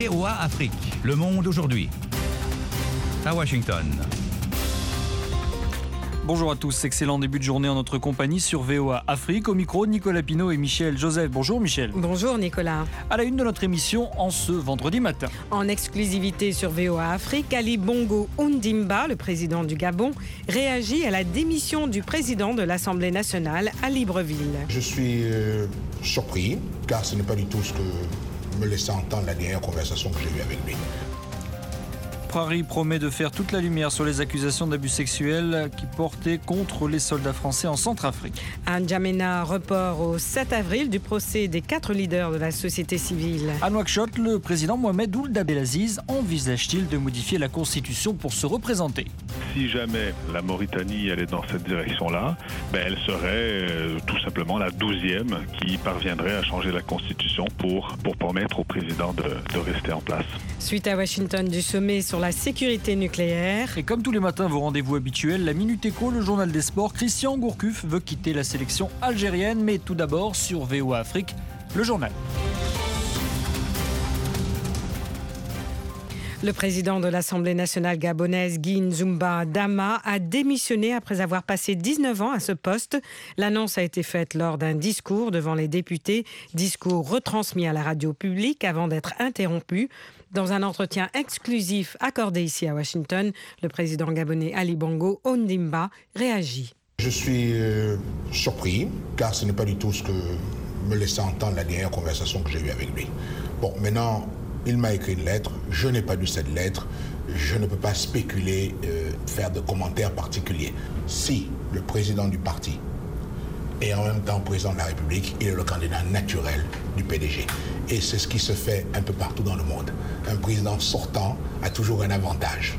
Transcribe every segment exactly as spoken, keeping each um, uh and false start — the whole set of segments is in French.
V O A Afrique, le monde aujourd'hui. À Washington. Bonjour à tous, excellent début de journée en notre compagnie sur V O A Afrique. Au micro, Nicolas Pinault et Michel Joseph. Bonjour Michel. Bonjour Nicolas. À la une de notre émission en ce vendredi matin. En exclusivité sur V O A Afrique, Ali Bongo Ondimba, le président du Gabon, réagit à la démission du président de l'Assemblée nationale à Libreville. Je suis euh, surpris, car ce n'est pas du tout ce que me laissait entendre la dernière conversation que j'ai eue avec lui. Paris promet de faire toute la lumière sur les accusations d'abus sexuels qui portaient contre les soldats français en Centrafrique. À N'Djamena, report au sept avril du procès des quatre leaders de la société civile. À Nouakchott, le président Mohamed Ould Abdelaziz envisage-t-il de modifier la Constitution pour se représenter ? Si jamais la Mauritanie allait dans cette direction-là, ben elle serait euh, tout simplement la douzième qui parviendrait à changer la Constitution pour, pour permettre au président de, de rester en place. Suite à Washington du sommet sur la sécurité nucléaire. Et comme tous les matins, vos rendez-vous habituels, la Minute Éco, le journal des sports. Christian Gourcuff veut quitter la sélection algérienne, mais tout d'abord sur V O A Afrique, le journal. Le président de l'Assemblée nationale gabonaise, Guy Nzoumba Dama, a démissionné après avoir passé dix-neuf ans à ce poste. L'annonce a été faite lors d'un discours devant les députés, discours retransmis à la radio publique avant d'être interrompu. Dans un entretien exclusif accordé ici à Washington, le président gabonais Ali Bongo Ondimba réagit. Je suis euh, surpris, car ce n'est pas du tout ce que me laissait entendre la dernière conversation que j'ai eue avec lui. Bon, maintenant, il m'a écrit une lettre, je n'ai pas lu cette lettre, je ne peux pas spéculer, euh, faire de commentaires particuliers. Si le président du parti est en même temps président de la République, il est le candidat naturel du P D G. Et c'est ce qui se fait un peu partout dans le monde. Un président sortant a toujours un avantage.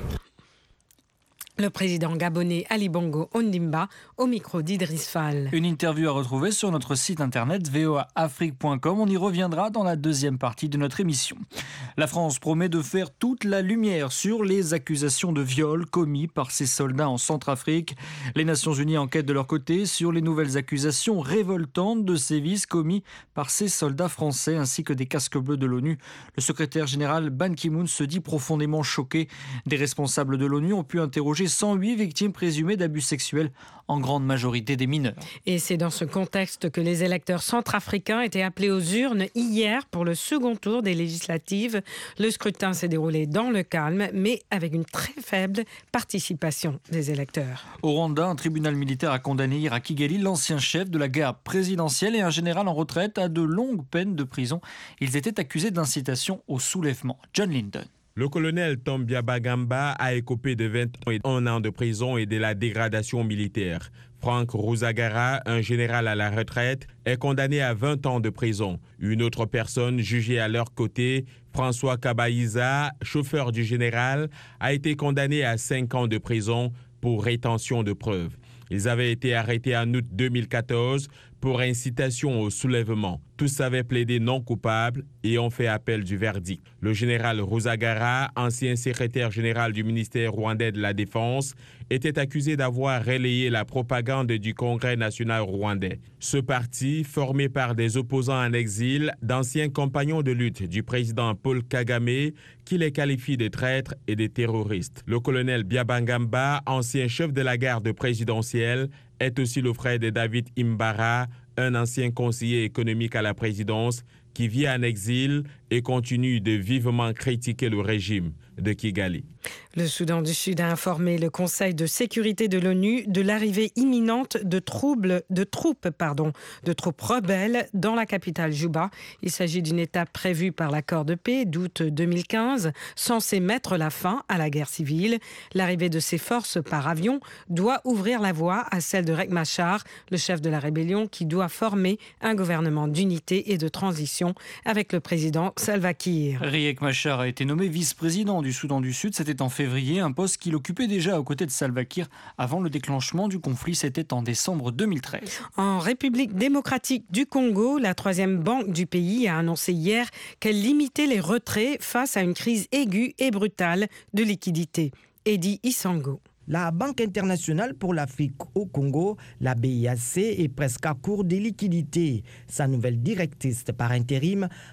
Le président gabonais Ali Bongo Ondimba au micro d'Idriss Fall. Une interview à retrouver sur notre site internet v o a afrique point com. On y reviendra dans la deuxième partie de notre émission. La France promet de faire toute la lumière sur les accusations de viol commis par ses soldats en Centrafrique. Les Nations Unies enquêtent de leur côté sur les nouvelles accusations révoltantes de sévices commis par ces soldats français ainsi que des casques bleus de l'ONU. Le secrétaire général Ban Ki-moon se dit profondément choqué. Des responsables de l'ONU ont pu interroger cent huit victimes présumées d'abus sexuels, en grande majorité des mineurs. Et c'est dans ce contexte que les électeurs centrafricains étaient appelés aux urnes hier pour le second tour des législatives. Le scrutin s'est déroulé dans le calme, mais avec une très faible participation des électeurs. Au Rwanda, un tribunal militaire a condamné hier à Kigali l'ancien chef de la garde présidentielle et un général en retraite à de longues peines de prison. Ils étaient accusés d'incitation au soulèvement. John Lyndon. Le colonel Tom Byabagamba a écopé de vingt ans et un an de prison et de la dégradation militaire. Frank Rusagara, un général à la retraite, est condamné à vingt ans de prison. Une autre personne jugée à leur côté, François Kabaïza, chauffeur du général, a été condamné à cinq ans de prison pour rétention de preuves. Ils avaient été arrêtés en août deux mille quatorze pour incitation au soulèvement. Tous avaient plaidé non coupables et ont fait appel du verdict. Le général Rusagara, ancien secrétaire général du ministère rwandais de la Défense, était accusé d'avoir relayé la propagande du Congrès national rwandais. Ce parti, formé par des opposants en exil, d'anciens compagnons de lutte du président Paul Kagame, qui les qualifie de traîtres et de terroristes. Le colonel Byabagamba, ancien chef de la garde présidentielle, est aussi le frère de David Imbara, un ancien conseiller économique à la présidence qui vit en exil et continue de vivement critiquer le régime de Kigali. Le Soudan du Sud a informé le Conseil de sécurité de l'ONU de l'arrivée imminente de, troubles, de, troupes, pardon, de troupes rebelles dans la capitale Juba. Il s'agit d'une étape prévue par l'accord de paix d'août deux mille quinze, censé mettre la fin à la guerre civile. L'arrivée de ces forces par avion doit ouvrir la voie à celle de Riek Machar, le chef de la rébellion, qui doit former un gouvernement d'unité et de transition avec le président Salva Kiir. Riek Machar a été nommé vice-président du Soudan du Sud. C'était en février, un poste qu'il occupait déjà aux côtés de Salva Kiir avant le déclenchement du conflit. C'était en décembre deux mille treize. En République démocratique du Congo, la troisième banque du pays a annoncé hier qu'elle limitait les retraits face à une crise aiguë et brutale de liquidité. Eddie Isango. La Banque internationale pour l'Afrique au Congo, la B I A C, est presque à court de liquidités. Sa nouvelle directrice par intérim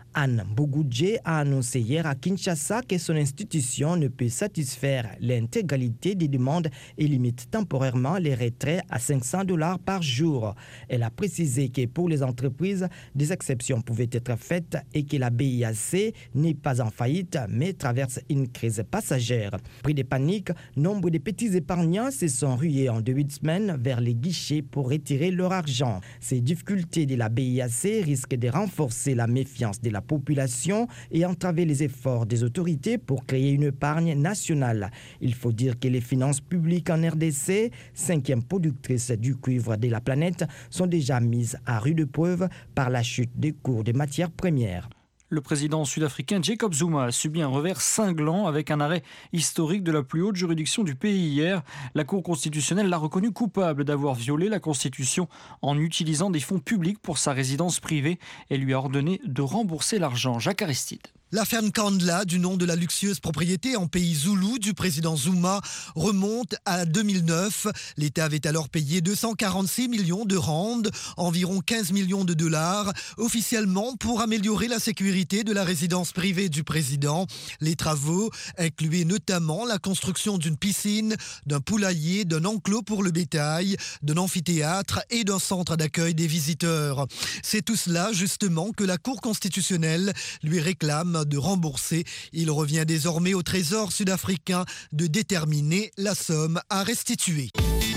Anne Bogoudje a annoncé hier à Kinshasa que son institution ne peut satisfaire l'intégralité des demandes et limite temporairement les retraits à cinq cents dollars par jour. Elle a précisé que pour les entreprises, des exceptions pouvaient être faites et que la B I A C n'est pas en faillite mais traverse une crise passagère. Pris de panique, nombre de petits épargnants se sont rués en début de semaine vers les guichets pour retirer leur argent. Ces difficultés de la B I A C risquent de renforcer la méfiance de la population et entraver les efforts des autorités pour créer une épargne nationale. Il faut dire que les finances publiques en R D C, cinquième productrice du cuivre de la planète, sont déjà mises à rude épreuve par la chute des cours des matières premières. Le président sud-africain Jacob Zuma a subi un revers cinglant avec un arrêt historique de la plus haute juridiction du pays hier. La Cour constitutionnelle l'a reconnu coupable d'avoir violé la Constitution en utilisant des fonds publics pour sa résidence privée et lui a ordonné de rembourser l'argent. Jacques Aristide. L'affaire Nkandla, du nom de la luxueuse propriété en pays zoulou du président Zuma, remonte à deux mille neuf. L'État avait alors payé deux cent quarante-six millions de rands, environ quinze millions de dollars, officiellement pour améliorer la sécurité de la résidence privée du président. Les travaux incluaient notamment la construction d'une piscine, d'un poulailler, d'un enclos pour le bétail, d'un amphithéâtre et d'un centre d'accueil des visiteurs. C'est tout cela, justement, que la Cour constitutionnelle lui réclame de rembourser. Il revient désormais au Trésor sud-africain de déterminer la somme à restituer.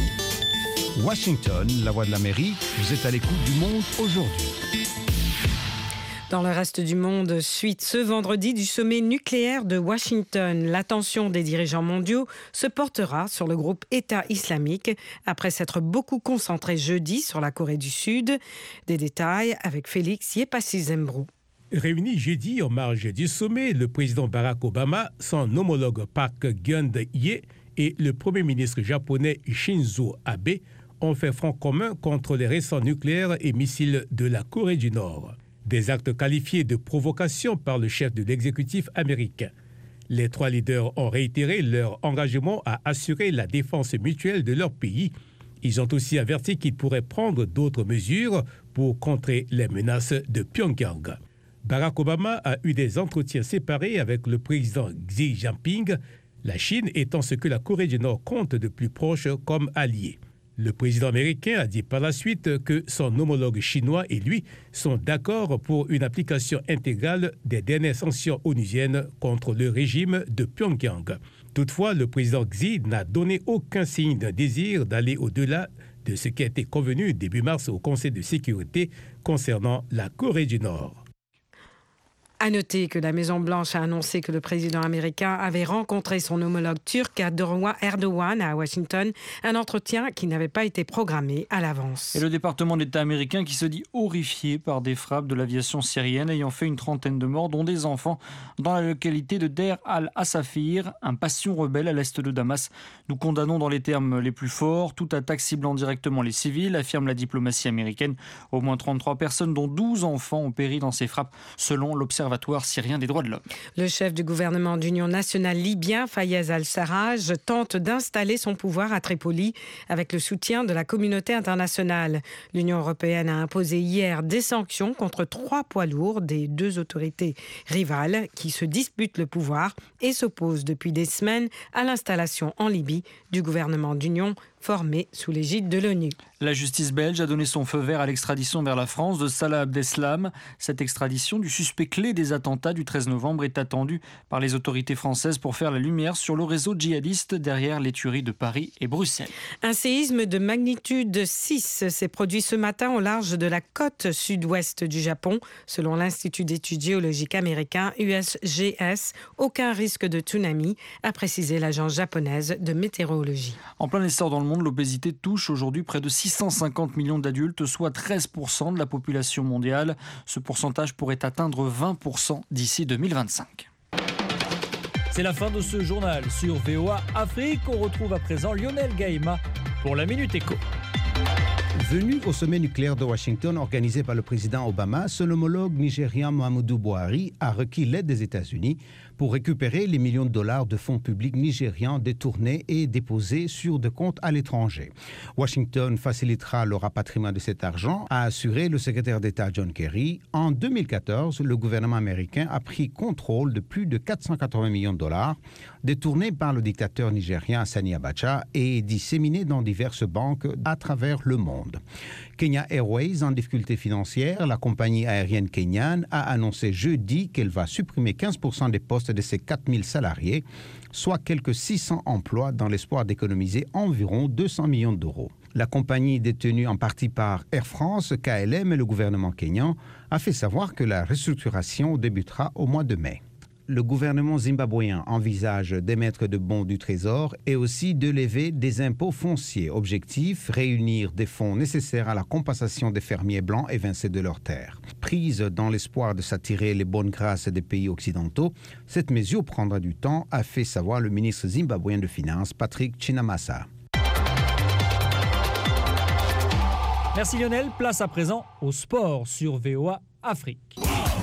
Washington, la voix de l'Amérique, vous êtes à l'écoute du Monde aujourd'hui. Dans le reste du monde, suite ce vendredi du sommet nucléaire de Washington, l'attention des dirigeants mondiaux se portera sur le groupe État islamique après s'être beaucoup concentré jeudi sur la Corée du Sud. Des détails avec Félix Yepassi-Zembrou. Réunis jeudi en marge du sommet, le président Barack Obama, son homologue Park Geun-hye et le premier ministre japonais Shinzo Abe ont fait front commun contre les récents nucléaires et missiles de la Corée du Nord. Des actes qualifiés de provocation par le chef de l'exécutif américain. Les trois leaders ont réitéré leur engagement à assurer la défense mutuelle de leur pays. Ils ont aussi averti qu'ils pourraient prendre d'autres mesures pour contrer les menaces de Pyongyang. Barack Obama a eu des entretiens séparés avec le président Xi Jinping, la Chine étant ce que la Corée du Nord compte de plus proche comme allié. Le président américain a dit par la suite que son homologue chinois et lui sont d'accord pour une application intégrale des dernières sanctions onusiennes contre le régime de Pyongyang. Toutefois, le président Xi n'a donné aucun signe d'un désir d'aller au-delà de ce qui a été convenu début mars au Conseil de sécurité concernant la Corée du Nord. À noter que la Maison-Blanche a annoncé que le président américain avait rencontré son homologue turc Erdogan à Washington, un entretien qui n'avait pas été programmé à l'avance. Et le département d'État américain qui se dit horrifié par des frappes de l'aviation syrienne ayant fait une trentaine de morts, dont des enfants, dans la localité de Deir al-Asafir, un bastion rebelle à l'est de Damas. Nous condamnons dans les termes les plus forts toute attaque ciblant directement les civils, affirme la diplomatie américaine. Au moins trente-trois personnes, dont douze enfants, ont péri dans ces frappes, selon l'Observatoire syrien des droits de l'homme. Le chef du gouvernement d'union nationale libyen, Fayez al-Sarraj, tente d'installer son pouvoir à Tripoli avec le soutien de la communauté internationale. L'Union européenne a imposé hier des sanctions contre trois poids lourds des deux autorités rivales qui se disputent le pouvoir et s'opposent depuis des semaines à l'installation en Libye du gouvernement d'union formé sous l'égide de l'ONU. La justice belge a donné son feu vert à l'extradition vers la France de Salah Abdeslam. Cette extradition du suspect clé des attentats du treize novembre est attendue par les autorités françaises pour faire la lumière sur le réseau djihadiste derrière les tueries de Paris et Bruxelles. Un séisme de magnitude six s'est produit ce matin au large de la côte sud-ouest du Japon. Selon l'Institut d'études géologiques américain U S G S, aucun risque de tsunami, a précisé l'agence japonaise de météorologie. En plein essor dans le monde, l'obésité touche aujourd'hui près de six cent cinquante millions d'adultes, soit treize pour cent de la population mondiale. Ce pourcentage pourrait atteindre vingt pour cent d'ici deux mille vingt-cinq. C'est la fin de ce journal sur V O A Afrique. On retrouve à présent Lionel Gaïma pour la Minute Éco. Venu au sommet nucléaire de Washington organisé par le président Obama, son homologue nigérian Muhammadu Buhari a requis l'aide des États-Unis pour récupérer les millions de dollars de fonds publics nigérians détournés et déposés sur des comptes à l'étranger. Washington facilitera le rapatriement de cet argent, a assuré le secrétaire d'État John Kerry. En deux mille quatorze, le gouvernement américain a pris contrôle de plus de quatre cent quatre-vingts millions de dollars détournés par le dictateur nigérien Sani Abacha et disséminés dans diverses banques à travers le monde. Kenya Airways, en difficulté financière, la compagnie aérienne kenyane a annoncé jeudi qu'elle va supprimer quinze pour cent des postes de ses quatre mille salariés, soit quelques six cents emplois dans l'espoir d'économiser environ deux cents millions d'euros. La compagnie détenue en partie par Air France, K L M et le gouvernement kényan a fait savoir que la restructuration débutera au mois de mai. Le gouvernement zimbabwéen envisage d'émettre de bons du Trésor et aussi de lever des impôts fonciers. Objectif, réunir des fonds nécessaires à la compensation des fermiers blancs évincés de leurs terres. Prise dans l'espoir de s'attirer les bonnes grâces des pays occidentaux, cette mesure prendra du temps, a fait savoir le ministre zimbabwéen de Finances, Patrick Chinamasa. Merci Lionel, place à présent au sport sur V O A Afrique.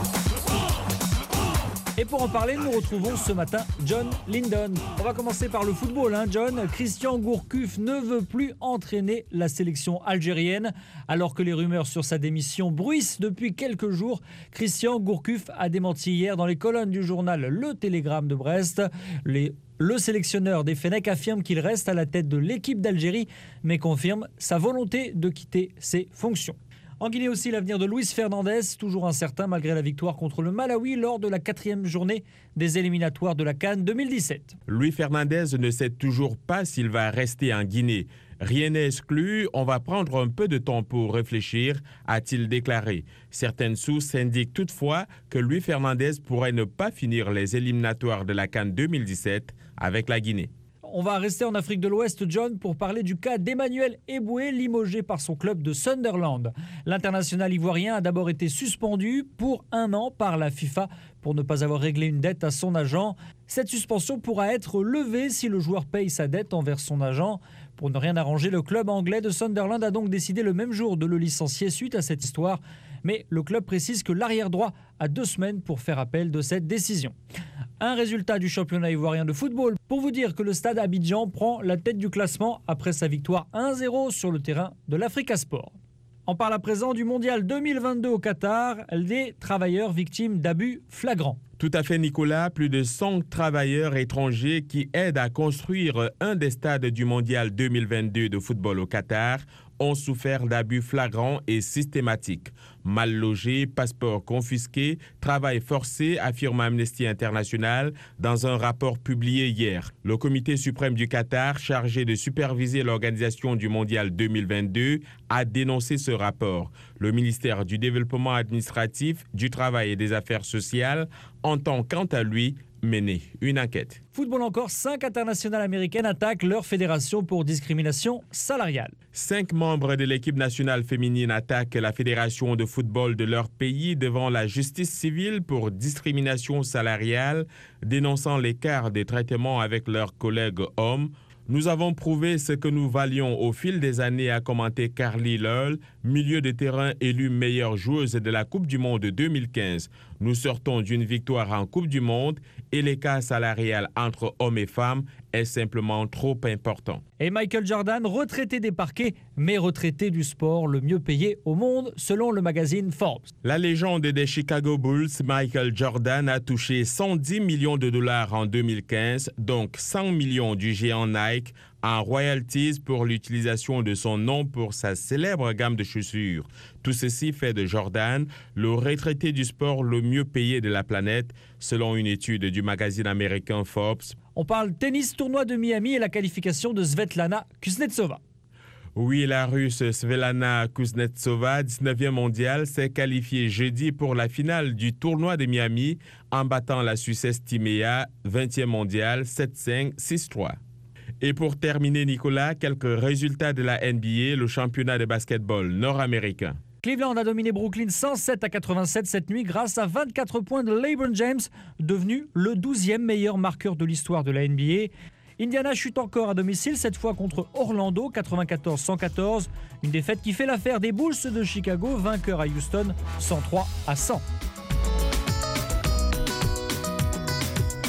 Et pour en parler, nous retrouvons ce matin John Lindon. On va commencer par le football, hein, John. Christian Gourcuff ne veut plus entraîner la sélection algérienne. Alors que les rumeurs sur sa démission bruissent depuis quelques jours, Christian Gourcuff a démenti hier dans les colonnes du journal Le Télégramme de Brest. Les Le sélectionneur des Fennecs affirme qu'il reste à la tête de l'équipe d'Algérie, mais confirme sa volonté de quitter ses fonctions. En Guinée aussi, l'avenir de Luis Fernandez, toujours incertain malgré la victoire contre le Malawi lors de la quatrième journée des éliminatoires de la CAN deux mille dix-sept. Luis Fernandez ne sait toujours pas s'il va rester en Guinée. Rien n'est exclu, on va prendre un peu de temps pour réfléchir, a-t-il déclaré. Certaines sources indiquent toutefois que Luis Fernandez pourrait ne pas finir les éliminatoires de la CAN deux mille dix-sept avec la Guinée. On va rester en Afrique de l'Ouest, John, pour parler du cas d'Emmanuel Eboué, limogé par son club de Sunderland. L'international ivoirien a d'abord été suspendu pour un an par la FIFA pour ne pas avoir réglé une dette à son agent. Cette suspension pourra être levée si le joueur paye sa dette envers son agent. Pour ne rien arranger, le club anglais de Sunderland a donc décidé le même jour de le licencier suite à cette histoire. Mais le club précise que l'arrière-droit a deux semaines pour faire appel de cette décision. Un résultat du championnat ivoirien de football pour vous dire que le Stade Abidjan prend la tête du classement après sa victoire un zéro sur le terrain de l'Africa Sport. On parle à présent du mondial deux mille vingt-deux au Qatar, des travailleurs victimes d'abus flagrants. Tout à fait, Nicolas. Plus de cent travailleurs étrangers qui aident à construire un des stades du mondial deux mille vingt-deux de football au Qatar ont souffert d'abus flagrants et systématiques. Mal logés, passeports confisqués, travail forcé, affirme Amnesty International dans un rapport publié hier. Le comité suprême du Qatar, chargé de superviser l'organisation du mondial deux mille vingt-deux, a dénoncé ce rapport. Le ministère du Développement administratif, du Travail et des Affaires sociales entend quant à lui mener une enquête. Football encore, cinq internationales américaines attaquent leur fédération pour discrimination salariale. Cinq membres de l'équipe nationale féminine attaquent la fédération de football de leur pays devant la justice civile pour discrimination salariale, dénonçant l'écart des traitements avec leurs collègues hommes. Nous avons prouvé ce que nous valions au fil des années, a commenté Carly Lull, milieu de terrain élue meilleure joueuse de la Coupe du Monde deux mille quinze. Nous sortons d'une victoire en Coupe du Monde et l'écart salarial entre hommes et femmes est simplement trop important. Et Michael Jordan, retraité des parquets, mais retraité du sport le mieux payé au monde, selon le magazine Forbes. La légende des Chicago Bulls, Michael Jordan, a touché cent dix millions de dollars en deux mille quinze, donc cent millions du géant Nike, en royalties pour l'utilisation de son nom pour sa célèbre gamme de chaussures. Tout ceci fait de Jordan le retraité du sport le mieux payé de la planète, selon une étude du magazine américain Forbes. On parle tennis, tournoi de Miami et la qualification de Svetlana Kuznetsova. Oui, la Russe Svetlana Kuznetsova, dix-neuvième mondiale, s'est qualifiée jeudi pour la finale du tournoi de Miami en battant la Suissesse Timea, vingtième mondiale, sept cinq, six trois. Et pour terminer, Nicolas, quelques résultats de la N B A, le championnat de basketball nord-américain. Cleveland a dominé Brooklyn cent sept à quatre-vingt-sept cette nuit grâce à vingt-quatre points de LeBron James, devenu le douzième meilleur marqueur de l'histoire de la N B A. Indiana chute encore à domicile, cette fois contre Orlando, quatre-vingt-quatorze à cent quatorze. Une défaite qui fait l'affaire des Bulls de Chicago, vainqueurs à Houston, cent trois à cent.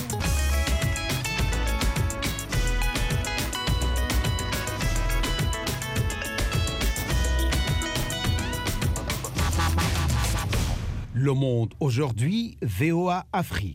Le Monde aujourd'hui, V O A Afrique.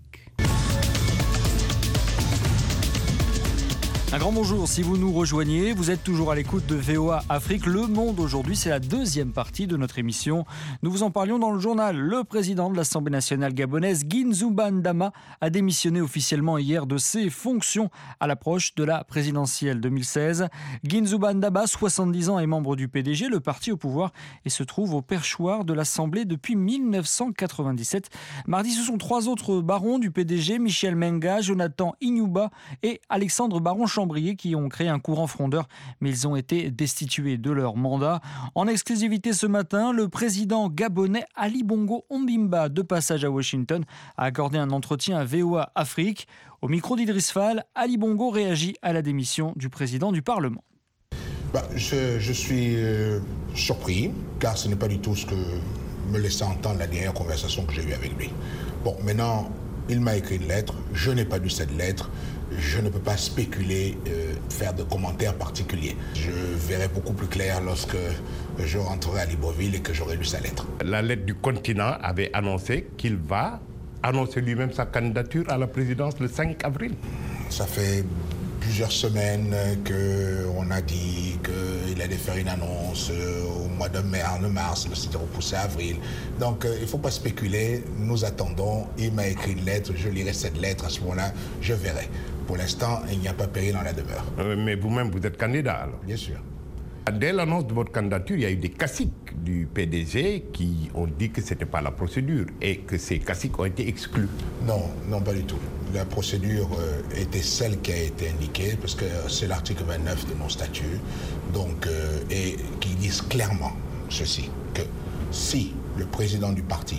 Un grand bonjour si vous nous rejoignez, vous êtes toujours à l'écoute de V O A Afrique. Le Monde aujourd'hui, c'est la deuxième partie de notre émission. Nous vous en parlions dans le journal. Le président de l'Assemblée nationale gabonaise, Guinzouba Ndama, a démissionné officiellement hier de ses fonctions à l'approche de la présidentielle deux mille seize. Guinzouba Ndama, soixante-dix ans, est membre du P D G, le parti au pouvoir, et se trouve au perchoir de l'Assemblée depuis mille neuf cent quatre-vingt-dix-sept. Mardi, ce sont trois autres barons du P D G, Michel Menga, Jonathan Inyouba et Alexandre Baron-Chambrier, qui ont créé un courant frondeur, mais ils ont été destitués de leur mandat. En exclusivité ce matin, le président gabonais Ali Bongo Ondimba, de passage à Washington, a accordé un entretien à V O A Afrique. Au micro d'Idriss Fall, Ali Bongo réagit à la démission du président du Parlement. Bah, je, je suis euh, surpris, car ce n'est pas du tout ce que me laissait entendre la dernière conversation que j'ai eue avec lui. Bon, maintenant, il m'a écrit une lettre, je n'ai pas lu cette lettre. Je ne peux pas spéculer, euh, faire de commentaires particuliers. Je verrai beaucoup plus clair lorsque je rentrerai à Libreville et que j'aurai lu sa lettre. La lettre du continent avait annoncé qu'il va annoncer lui-même sa candidature à la présidence le cinq avril. Ça fait plusieurs semaines qu'on a dit qu'il allait faire une annonce au mois de mars, mais c'était repoussé à avril. Donc euh, il ne faut pas spéculer, nous attendons. Il m'a écrit une lettre, je lirai cette lettre, à ce moment-là, je verrai. Pour l'instant, il n'y a pas péril dans la demeure. Euh, mais vous-même, vous êtes candidat alors? Bien sûr. Dès l'annonce de votre candidature, il y a eu des caciques du P D G qui ont dit que ce n'était pas la procédure et que ces caciques ont été exclus. Non, non, pas du tout. La procédure euh, était celle qui a été indiquée, parce que c'est l'article vingt-neuf de nos statuts, donc, euh, et qui disent clairement ceci, que si le président du parti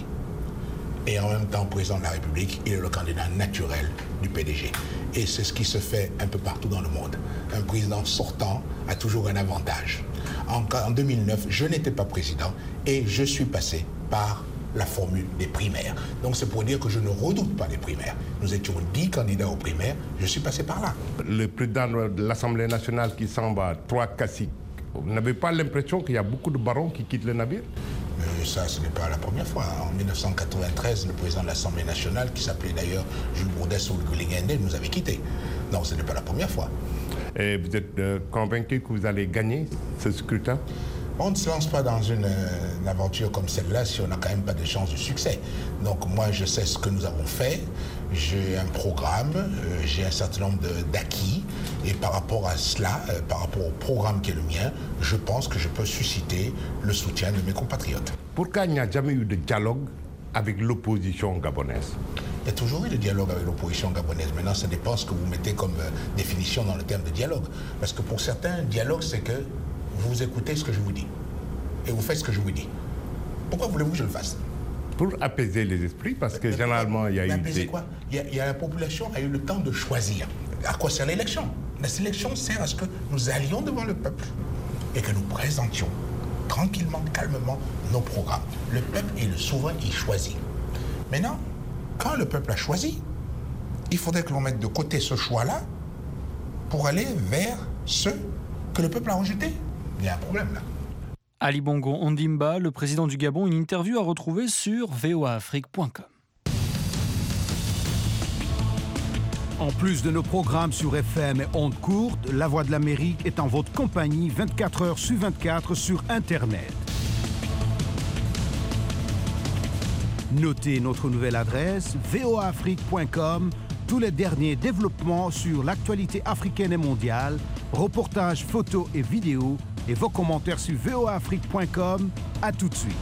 et en même temps président de la République, il est le candidat naturel du P D G. Et c'est ce qui se fait un peu partout dans le monde. Un président sortant a toujours un avantage. En, en deux mille neuf, je n'étais pas président et je suis passé par la formule des primaires. Donc c'est pour dire que je ne redoute pas les primaires. Nous étions dix candidats aux primaires, je suis passé par là. Le président de l'Assemblée nationale qui s'en va, trois caciques, vous n'avez pas l'impression qu'il y a beaucoup de barons qui quittent le navire? Mais ça, ce n'est pas la première fois. En mille neuf cent quatre-vingt-treize, le président de l'Assemblée nationale, qui s'appelait d'ailleurs Jules Bourdès ou Gulingende, nous avait quittés. Donc ce n'est pas la première fois. Et vous êtes euh, convaincu que vous allez gagner ce scrutin? On ne se lance pas dans une, une aventure comme celle-là si on n'a quand même pas de chance de succès. Donc moi, je sais ce que nous avons fait. J'ai un programme, euh, j'ai un certain nombre d'acquis. Et par rapport à cela, euh, par rapport au programme qui est le mien, je pense que je peux susciter le soutien de mes compatriotes. Pourquoi il n'y a jamais eu de dialogue avec l'opposition gabonaise? Il y a toujours eu de dialogue avec l'opposition gabonaise. Maintenant, ça dépend ce que vous mettez comme euh, définition dans le terme de dialogue. Parce que pour certains, dialogue, c'est que vous écoutez ce que je vous dis et vous faites ce que je vous dis. Pourquoi voulez-vous que je le fasse? Pour apaiser les esprits, parce que mais généralement, il y a eu apaiser des... quoi il y, a, il y a la population a eu le temps de choisir. À quoi sert l'élection? La sélection sert à ce que nous allions devant le peuple et que nous présentions tranquillement, calmement nos programmes. Le peuple est le souverain, il choisit. Maintenant, quand le peuple a choisi, il faudrait que l'on mette de côté ce choix-là pour aller vers ceux que le peuple a rejetés. Il y a un problème là. Ali Bongo Ondimba, le président du Gabon, une interview à retrouver sur v o a afrique point com. En plus de nos programmes sur F M et ondes courtes, La Voix de l'Amérique est en votre compagnie vingt-quatre heures sur vingt-quatre sur Internet. Notez notre nouvelle adresse v o a afrique point com. Tous les derniers développements sur l'actualité africaine et mondiale, reportages, photos et vidéos, et vos commentaires sur v o a afrique point com. À tout de suite.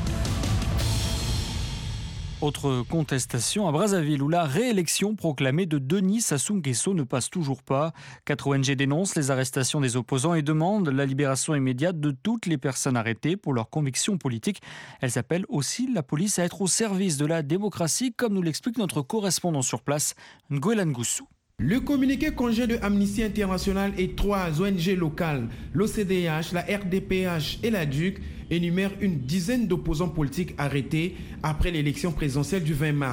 Autre contestation à Brazzaville où la réélection proclamée de Denis Sassou Nguesso ne passe toujours pas. Quatre O N G dénoncent les arrestations des opposants et demandent la libération immédiate de toutes les personnes arrêtées pour leurs convictions politiques. Elles appellent aussi la police à être au service de la démocratie, comme nous l'explique notre correspondant sur place, Ngoelan Goussou. Le communiqué conjoint de Amnesty International et trois O N G locales, l'O C D H, la R D P H et la D U C, énumère une dizaine d'opposants politiques arrêtés après l'élection présidentielle du vingt mars.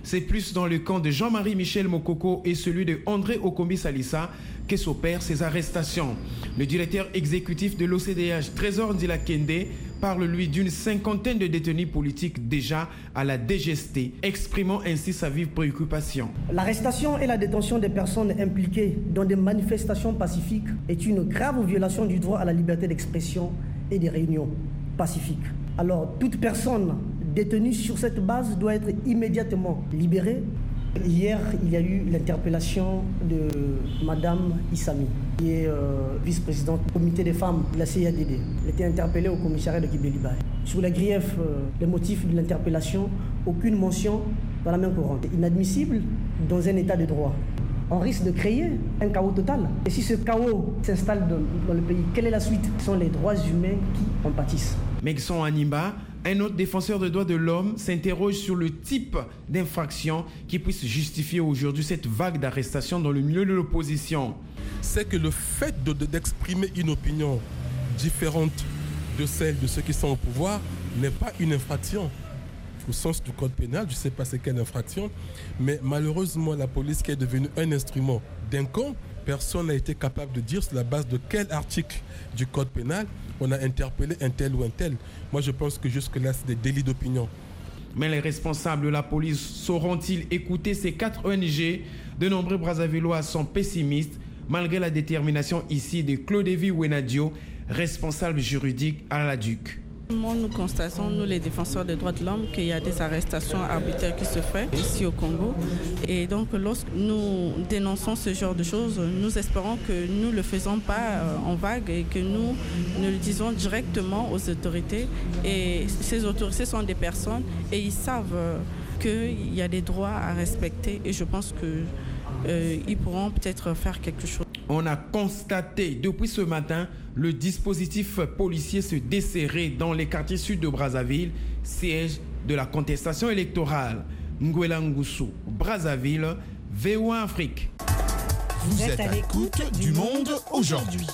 c'est plus dans le camp de Jean-Marie Michel Mokoko et celui de André Okombi Salissa que s'opèrent ces arrestations. Le directeur exécutif de l'O C D H, Trésor Ndila Kende, parle lui d'une cinquantaine de détenus politiques déjà à la D G S T, exprimant ainsi sa vive préoccupation. L'arrestation et la détention des personnes impliquées dans des manifestations pacifiques est une grave violation du droit à la liberté d'expression et des réunions pacifiques. Alors, toute personne détenue sur cette base doit être immédiatement libérée. Hier, il y a eu l'interpellation de Madame Issami, qui est euh, vice-présidente du comité des femmes de la C I A D D. Elle était interpellée au commissariat de Kibelibaye. Sur les griefs, euh, les motifs de l'interpellation, aucune mention dans la main courante. Inadmissible dans un état de droit. On risque de créer un chaos total. Et si ce chaos s'installe dans, dans le pays, quelle est la suite? Ce sont les droits humains qui en pâtissent. Megson Animba, un autre défenseur des droits de l'homme, s'interroge sur le type d'infraction qui puisse justifier aujourd'hui cette vague d'arrestations dans le milieu de l'opposition. C'est que le fait de, de, d'exprimer une opinion différente de celle de ceux qui sont au pouvoir n'est pas une infraction. Au sens du code pénal, je ne sais pas c'est quelle infraction, mais malheureusement la police qui est devenue un instrument d'un camp, personne n'a été capable de dire sur la base de quel article du code pénal on a interpellé un tel ou un tel. Moi je pense que jusque-là c'est des délits d'opinion. Mais les responsables de la police sauront-ils écouter ces quatre O N G? De nombreux Brazzavillois sont pessimistes malgré la détermination ici de Claude-Vie Wenadio, responsable juridique à la D U C. Nous constatons, nous les défenseurs des droits de l'homme, qu'il y a des arrestations arbitraires qui se font ici au Congo. Et donc lorsque nous dénonçons ce genre de choses, nous espérons que nous ne le faisons pas en vague et que nous, nous le disons directement aux autorités. Et ces autorités sont des personnes et ils savent qu'il y a des droits à respecter et je pense qu'ils euh, pourront peut-être faire quelque chose. On a constaté depuis ce matin le dispositif policier se desserrer dans les quartiers sud de Brazzaville, siège de la contestation électorale. Nguela Ngusu, Brazzaville, V O A Afrique. Vous êtes à l'écoute du Monde aujourd'hui.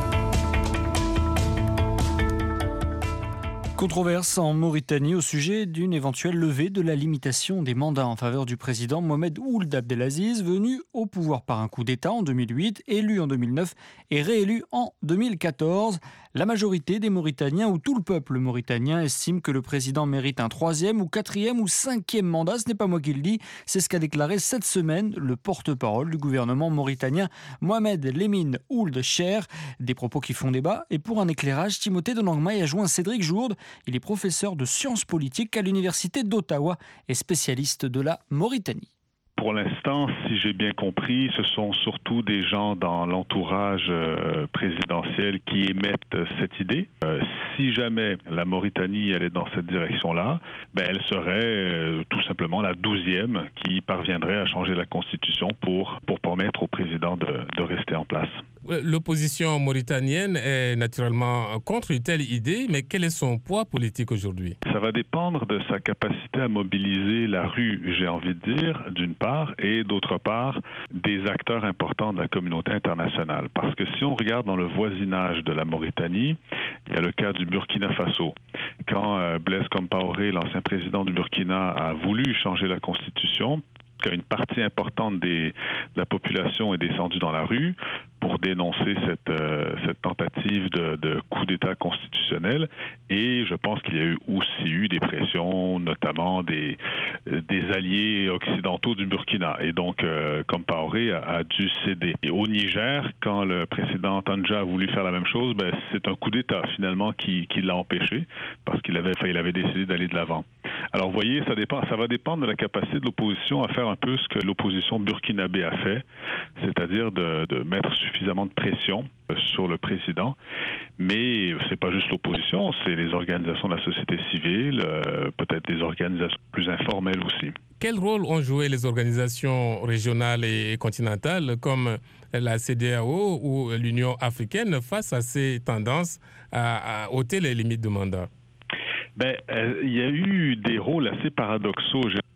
Controverse en Mauritanie au sujet d'une éventuelle levée de la limitation des mandats en faveur du président Mohamed Ould Abdelaziz, venu au pouvoir par un coup d'État en deux mille huit, élu en deux mille neuf et réélu en deux mille quatorze. La majorité des Mauritaniens ou tout le peuple mauritanien estime que le président mérite un troisième ou quatrième ou cinquième mandat. Ce n'est pas moi qui le dis, c'est ce qu'a déclaré cette semaine le porte-parole du gouvernement mauritanien Mohamed Lemine Ould Cher. Des propos qui font débat. Et pour un éclairage, Timothée Donangmaï a joint Cédric Jourde. Il est professeur de sciences politiques à l'université d'Ottawa et spécialiste de la Mauritanie. Pour l'instant, si j'ai bien compris, ce sont surtout des gens dans l'entourage euh, présidentiel qui émettent cette idée. Euh, si jamais la Mauritanie allait dans cette direction-là, ben, elle serait euh, tout simplement la douzième qui parviendrait à changer la Constitution pour, pour permettre au président de, de rester en place. L'opposition mauritanienne est naturellement contre une telle idée, mais quel est son poids politique aujourd'hui? Ça va dépendre de sa capacité à mobiliser la rue, j'ai envie de dire, d'une part, et d'autre part, des acteurs importants de la communauté internationale. Parce que si on regarde dans le voisinage de la Mauritanie, il y a le cas du Burkina Faso. Quand euh, Blaise Compaoré, l'ancien président du Burkina, a voulu changer la Constitution, qu'une partie importante des, de la population est descendue dans la rue pour dénoncer cette, euh, cette tentative de, de coup d'État constitutionnel. Et je pense qu'il y a eu aussi eu des pressions, notamment des, des alliés occidentaux du Burkina. Et donc, euh, Compaoré a, a dû céder. Et au Niger, quand le président Tanja a voulu faire la même chose, ben, c'est un coup d'État finalement qui, qui l'a empêché parce qu'il avait, enfin, il avait décidé d'aller de l'avant. Alors, vous voyez, ça, dépend, ça va dépendre de la capacité de l'opposition à faire un peu ce que l'opposition burkinabé a fait, c'est-à-dire de, de mettre suffisamment de pression sur le président. Mais c'est pas juste l'opposition, c'est les organisations de la société civile, euh, peut-être des organisations plus informelles aussi. Quel rôle ont joué les organisations régionales et continentales comme la C D A O ou l'Union africaine face à ces tendances à, à ôter les limites de mandat? Ben, euh, il y a eu des rôles assez paradoxaux, j'ai envie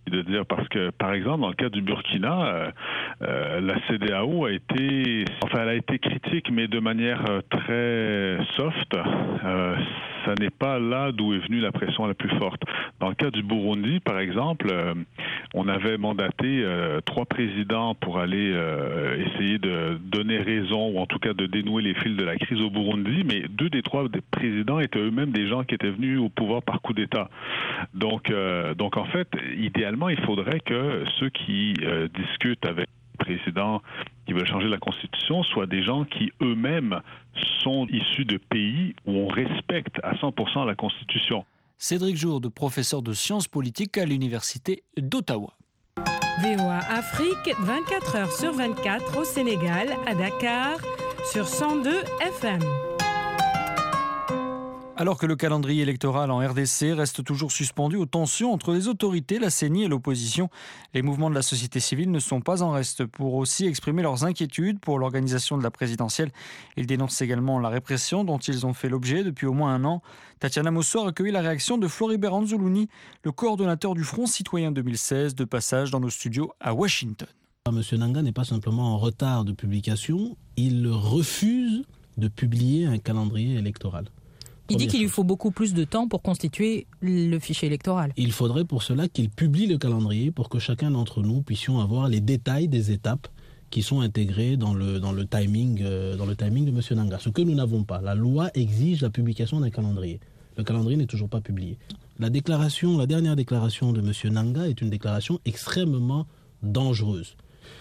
de dire, parce que, par exemple, dans le cas du Burkina, euh, euh, la C D A O a été, enfin, elle a été critique, mais de manière euh, très soft. Euh, ça n'est pas là d'où est venue la pression la plus forte. Dans le cas du Burundi, par exemple, euh, on avait mandaté euh, trois présidents pour aller euh, essayer de donner raison, ou en tout cas de dénouer les fils de la crise au Burundi, mais deux des trois des présidents étaient eux-mêmes des gens qui étaient venus au pouvoir par coup d'État. Donc, euh, donc en fait, idéalement, il faudrait que ceux qui euh, discutent avec les présidents qui veulent changer la Constitution soient des gens qui eux-mêmes sont issus de pays où on respecte à cent pour cent la Constitution. Cédric Jourde, professeur de sciences politiques à l'Université d'Ottawa. V O A Afrique, vingt-quatre heures sur vingt-quatre au Sénégal, à Dakar, sur cent deux F M. Alors que le calendrier électoral en R D C reste toujours suspendu aux tensions entre les autorités, la C E N I et l'opposition, les mouvements de la société civile ne sont pas en reste pour aussi exprimer leurs inquiétudes pour l'organisation de la présidentielle. Ils dénoncent également la répression dont ils ont fait l'objet depuis au moins un an. Tatiana Mosso a recueilli la réaction de Floribert Anzoulouni, le coordonnateur du Front citoyen deux mille seize, de passage dans nos studios à Washington. Monsieur Nanga n'est pas simplement en retard de publication, il refuse de publier un calendrier électoral. Il dit qu'il lui faut beaucoup plus de temps pour constituer le fichier électoral. Il faudrait pour cela qu'il publie le calendrier pour que chacun d'entre nous puissions avoir les détails des étapes qui sont intégrées dans le, dans le, timing, euh, dans le timing de M. Nanga. Ce que nous n'avons pas. La loi exige la publication d'un calendrier. Le calendrier n'est toujours pas publié. La déclaration, la dernière déclaration de M. Nanga est une déclaration extrêmement dangereuse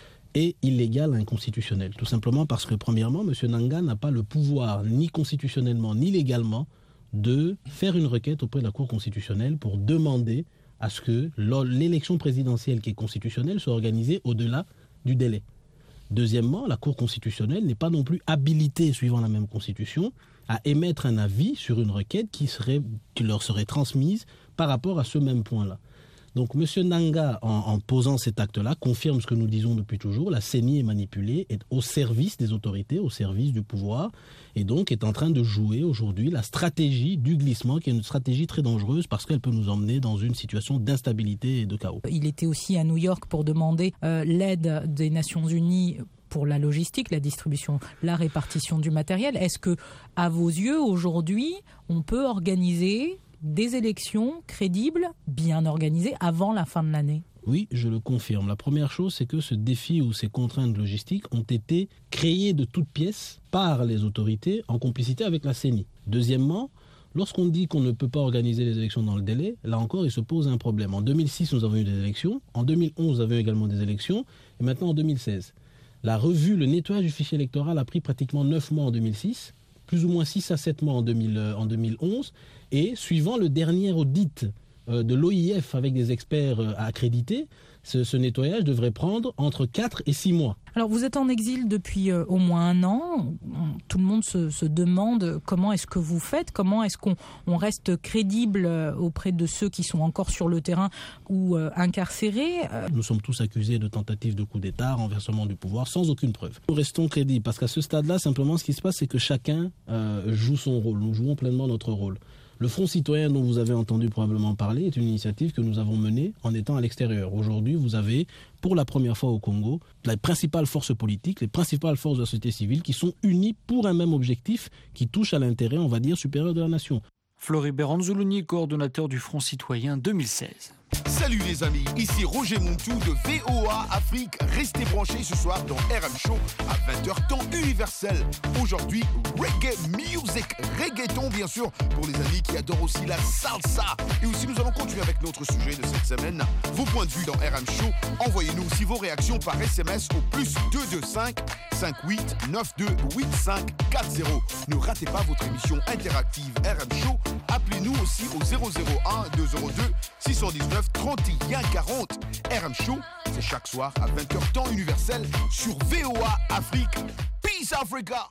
et illégale, inconstitutionnelle. Tout simplement parce que, premièrement, M. Nanga n'a pas le pouvoir, ni constitutionnellement, ni légalement, de faire une requête auprès de la Cour constitutionnelle pour demander à ce que l'élection présidentielle qui est constitutionnelle soit organisée au-delà du délai. Deuxièmement, la Cour constitutionnelle n'est pas non plus habilitée, suivant la même Constitution, à émettre un avis sur une requête qui, serait, qui leur serait transmise par rapport à ce même point-là. Donc M. Nanga, en, en posant cet acte-là, confirme ce que nous disons depuis toujours, la C E N I est manipulée, est au service des autorités, au service du pouvoir, et donc est en train de jouer aujourd'hui la stratégie du glissement, qui est une stratégie très dangereuse parce qu'elle peut nous emmener dans une situation d'instabilité et de chaos. Il était aussi à New York pour demander euh, l'aide des Nations Unies pour la logistique, la distribution, la répartition du matériel. Est-ce que, à vos yeux, aujourd'hui, on peut organiser des élections crédibles, bien organisées, avant la fin de l'année? Oui, je le confirme. La première chose, c'est que ce défi ou ces contraintes logistiques ont été créées de toutes pièces par les autorités en complicité avec la C E N I. Deuxièmement, lorsqu'on dit qu'on ne peut pas organiser les élections dans le délai, là encore, il se pose un problème. En deux mille six, nous avons eu des élections. En deux mille onze, nous avions également des élections. Et maintenant, en deux mille seize. La revue, le nettoyage du fichier électoral a pris pratiquement neuf mois en deux mille six, plus ou moins six à sept mois en, deux mille, en deux mille onze. Et suivant le dernier audit euh, de l'O I F avec des experts euh, accrédités, ce, ce nettoyage devrait prendre entre quatre et six mois. Alors vous êtes en exil depuis euh, au moins un an. Tout le monde se, se demande comment est-ce que vous faites, comment est-ce qu'on on reste crédible euh, auprès de ceux qui sont encore sur le terrain ou euh, incarcérés. Euh... Nous sommes tous accusés de tentative de coup d'État, renversement du pouvoir, sans aucune preuve. Nous restons crédibles parce qu'à ce stade-là, simplement, ce qui se passe, c'est que chacun euh, joue son rôle. Nous jouons pleinement notre rôle. Le Front citoyen dont vous avez entendu probablement parler est une initiative que nous avons menée en étant à l'extérieur. Aujourd'hui, vous avez, pour la première fois au Congo, les principales forces politiques, les principales forces de la société civile qui sont unies pour un même objectif qui touche à l'intérêt, on va dire, supérieur de la nation. Floribert Anzoulouni, coordonnateur du Front citoyen deux mille seize. Salut les amis, ici Roger Montou de V O A Afrique. Restez branchés ce soir dans R M Show à vingt heures temps universel. Aujourd'hui, reggae music, reggaeton bien sûr, pour les amis qui adorent aussi la salsa. Et aussi nous allons continuer avec notre sujet de cette semaine. Vos points de vue dans R M Show, envoyez-nous aussi vos réactions par S M S au plus deux deux cinq, cinq huit neuf deux, huit cinq quatre zéro. Ne ratez pas votre émission interactive R M Show. Appelez-nous aussi au zéro zéro un deux zéro deux six cent dix-neuf trente et un quarante. R M Show, c'est chaque soir à vingt heures temps universel sur V O A Afrique. Peace Africa!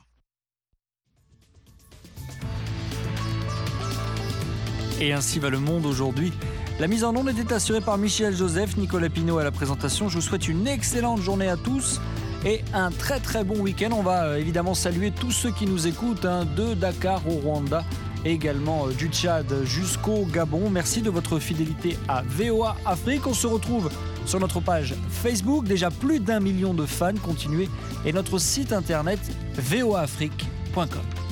Et ainsi va le monde aujourd'hui. La mise en onde était assurée par Michel Joseph, Nicolas Pinault à la présentation. Je vous souhaite une excellente journée à tous et un très très bon week-end. On va euh, évidemment saluer tous ceux qui nous écoutent hein, de Dakar au Rwanda et également du Tchad jusqu'au Gabon. Merci de votre fidélité à V O A Afrique. On se retrouve sur notre page Facebook, déjà plus d'un million de fans. Continuez, et notre site internet v o a afrique point com.